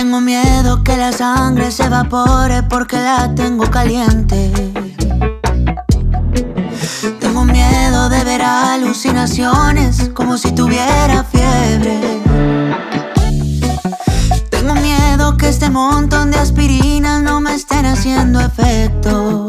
Tengo miedo que la sangre se evapore porque la tengo caliente. Tengo miedo de ver alucinaciones como si tuviera fiebre. Tengo miedo que este montón de aspirinas no me estén haciendo efecto.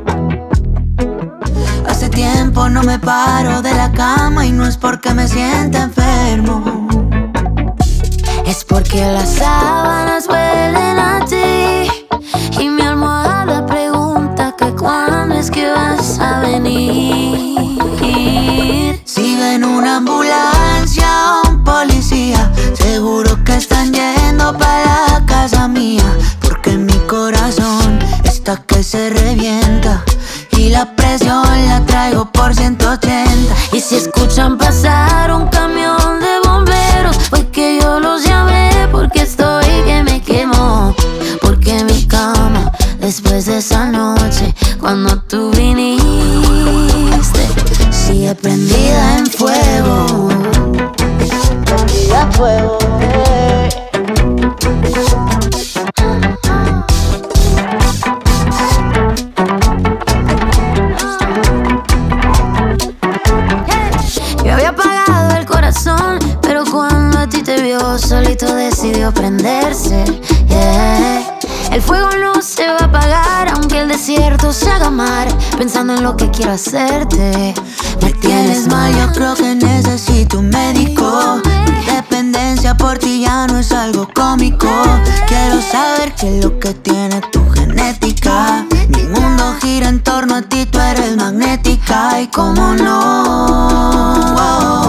Hace tiempo no me paro de la cama y no es porque me sienta enfermo. Es porque las sábanas huelen a ti y mi almohada pregunta que cuándo es que vas a venir. Si ven una ambulancia o un policía, seguro que están yendo para la casa mía, porque mi corazón está que se revienta y la presión la traigo por 180. Y si escuchan pasar un camión de bomberos, fue que yo los llamé porque estoy que me quemo. Porque mi cama, después de esa noche, cuando tú viniste, sigue prendida en fuego. Prendida en fuego, Yo había apagado el corazón, pero cuando a ti te vio, solito decidió prenderse. El fuego no se va a apagar, aunque el desierto se haga mar. Pensando en lo que quiero hacerte, me tienes mal, yo creo que necesito un médico. Mi dependencia por ti ya no es algo cómico. Quiero saber qué es lo que tiene tu genética. Mi mundo gira en torno a ti, tú eres magnética. Y cómo no, wow.